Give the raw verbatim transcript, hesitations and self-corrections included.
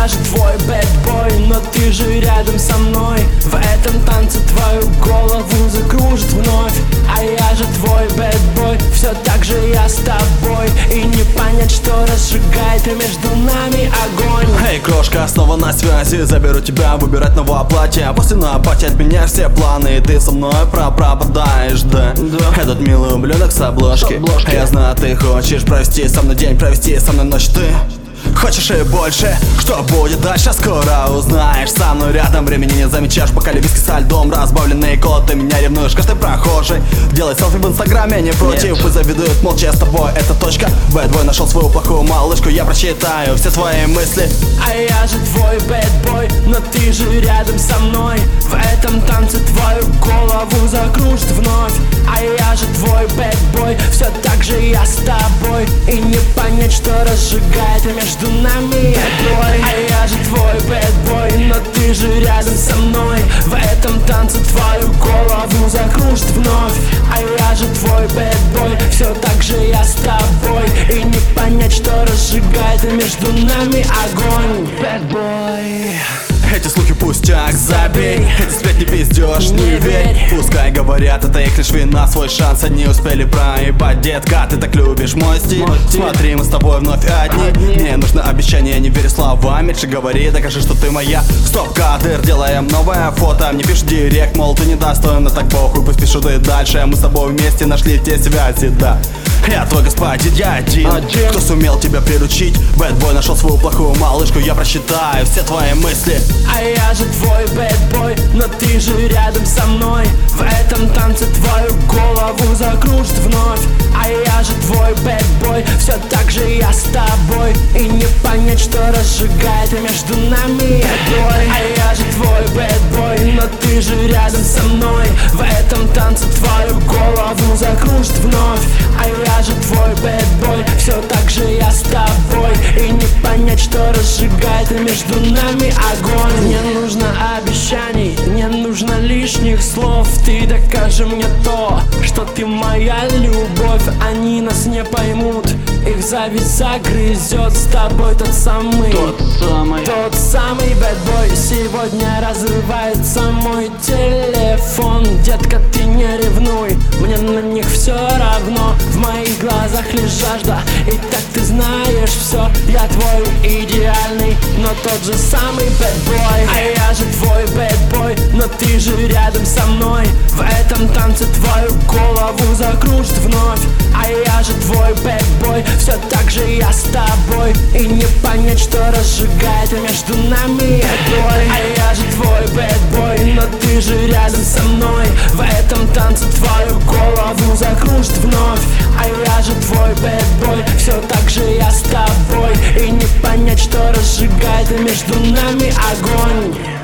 я же твой бэдбой, но ты же рядом со мной. В этом танце твою голову закружит вновь. А я же твой бэдбой, все так же я с тобой. И не понять, что разжигает между нами огонь. Эй, крошка, снова на связи. Заберу тебя выбирать новое платье. После на пати отменяешь все планы. И ты со мной пропадаешь, да? Да. Этот милый ублюдок с обложки, с обложки. Я знаю, ты хочешь провести со мной день, провести со мной ночь. Ты хочешь и больше. Что будет дальше, скоро узнаешь. Со мной рядом времени не замечаешь. Бокали виски со льдом, разбавленные кола. Ты меня ревнуешь, каждый прохожий делай селфи в инстаграме, не против. Пусть завидуют, молча, я с тобой, это точка. Бэдбой нашел свою плохую малышку. Я прочитаю все твои мысли. А я же твой бэдбой, но ты же рядом со мной. В этом танце твою голову закружит вновь. А я же твой бэдбой, все так же я с тобой. И не понять, что разжигает между нами огонь. А я же твой бэдбой, но ты же рядом со мной. В этом танце твою голову закружит вновь. А я же твой бэдбой, все так же я с тобой. И не понять, что разжигает между нами огонь. Бэдбой. Эти слухи пустяк, забей. Эти сплетни пиздёшь, не, не верь. Пускай говорят, это их лишь вина. Свой шанс одни успели проебать. Детка, ты так любишь мой стиль, мой стиль. Смотри, мы с тобой вновь одни, одни. Мне нужно обещание, не верь словам. Меньше говори, докажи, что ты моя. Стоп-кадр, делаем новое фото. Мне пишут директ, мол, ты недостоин. Но так похуй, пусть пишут и дальше. Мы с тобой вместе нашли те связи, да. Я твой господин, я один, один. Кто сумел тебя приручить. Бэдбой нашел свою плохую малышку. Я просчитаю все твои мысли. А я же твой бэдбой, но ты же рядом со мной. В этом танце твою голову закружит вновь. А я же твой бэдбой, все так же я с тобой. И не понять, что разжигает между нами огонь. А я же твой бэдбой, но ты же рядом со мной. В этом танце твою голову закружит вновь. А я же твой бэдбой, все так же я с тобой. И не понять, что разжигает между нами огонь. Не нужно обещаний, не нужно лишних слов. Ты докажи мне то, что ты моя любовь. Они нас не поймут, их зависть загрызет. С тобой тот самый, тот самый, тот самый бэдбой. Сегодня разрывается мой телефон. Детка, ты не ревнуй, мне на них все равно. В моих глазах лишь жажда, и так ты знаешь все. Я твой идеальный, но тот же самый бэдбой. А я же твой бэдбой, но ты же рядом со мной. В этом танце твою голову закружит вновь. А я же твой бэдбой, все так же я с тобой. И не понять, что разжигает между нами огонь. А я же твой бэдбой, но ты же рядом со мной. В этом танце твою голову закружит вновь. А я же твой бэдбой, все так же я с тобой. И не понять, что разжигает между нами огонь.